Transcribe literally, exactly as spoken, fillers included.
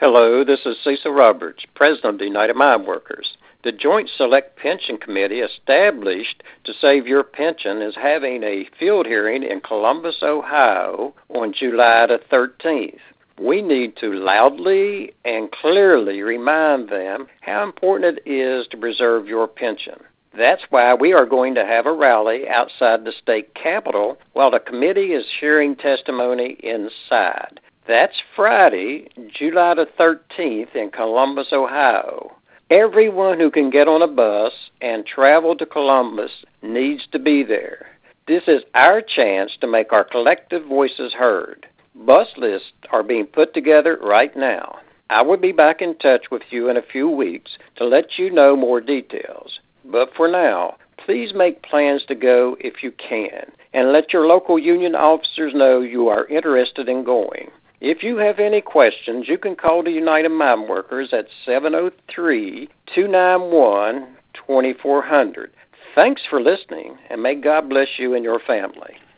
Hello, this is Cecil Roberts, President of the United Mine Workers. The Joint Select Pension Committee, established to save your pension, is having a field hearing in Columbus, Ohio on July the thirteenth. We need to loudly and clearly remind them how important it is to preserve your pension. That's why we are going to have a rally outside the state capitol while the committee is hearing testimony inside. That's Friday, July the thirteenth in Columbus, Ohio. Everyone who can get on a bus and travel to Columbus needs to be there. This is our chance to make our collective voices heard. Bus lists are being put together right now. I will be back in touch with you in a few weeks to let you know more details. But for now, please make plans to go if you can, and let your local union officers know you are interested in going. If you have any questions, you can call the United Mine Workers at seven oh three, two nine one, two four zero zero. Thanks for listening, and may God bless you and your family.